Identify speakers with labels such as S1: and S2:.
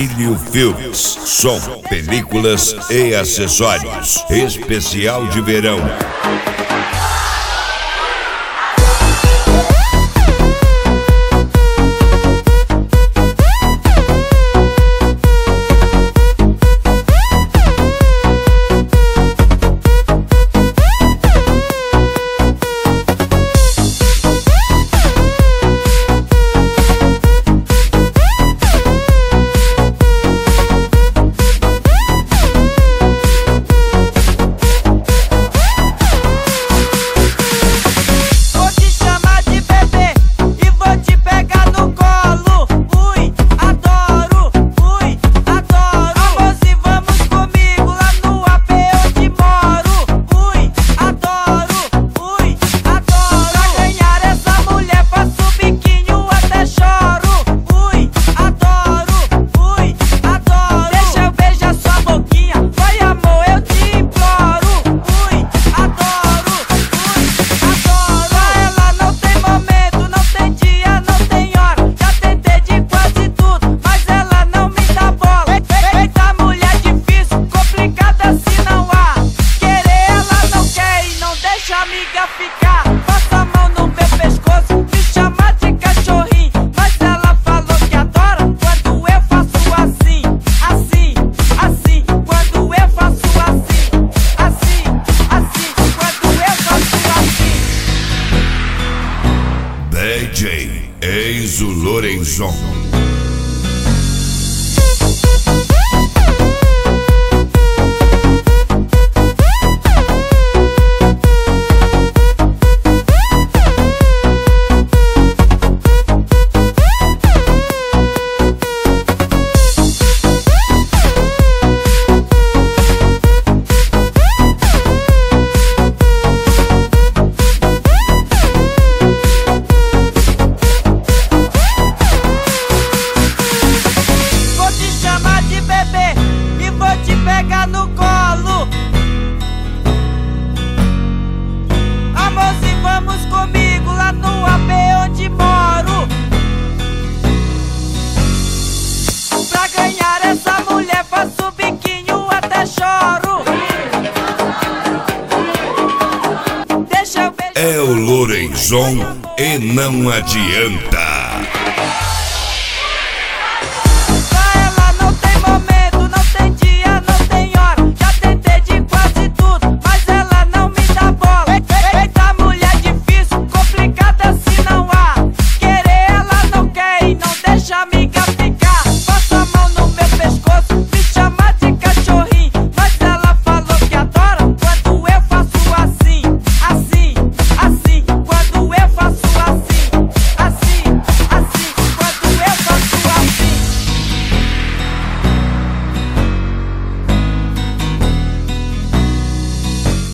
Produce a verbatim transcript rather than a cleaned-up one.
S1: Emílio Filmes, som, películas e acessórios. Especial de verão.
S2: Amiga ficar, passa a mão no meu pescoço, me chama de cachorrinho, mas ela falou que adora quando eu faço assim, assim, assim, quando eu faço assim, assim, assim, quando eu faço assim.
S1: D J Enzo Lorenzon.
S2: Pegar no colo, amorzinho, vamos comigo lá no A B onde moro. Pra ganhar essa mulher faço biquinho até choro. Deixa eu beijar.
S1: É o Lorenzon e não adianta.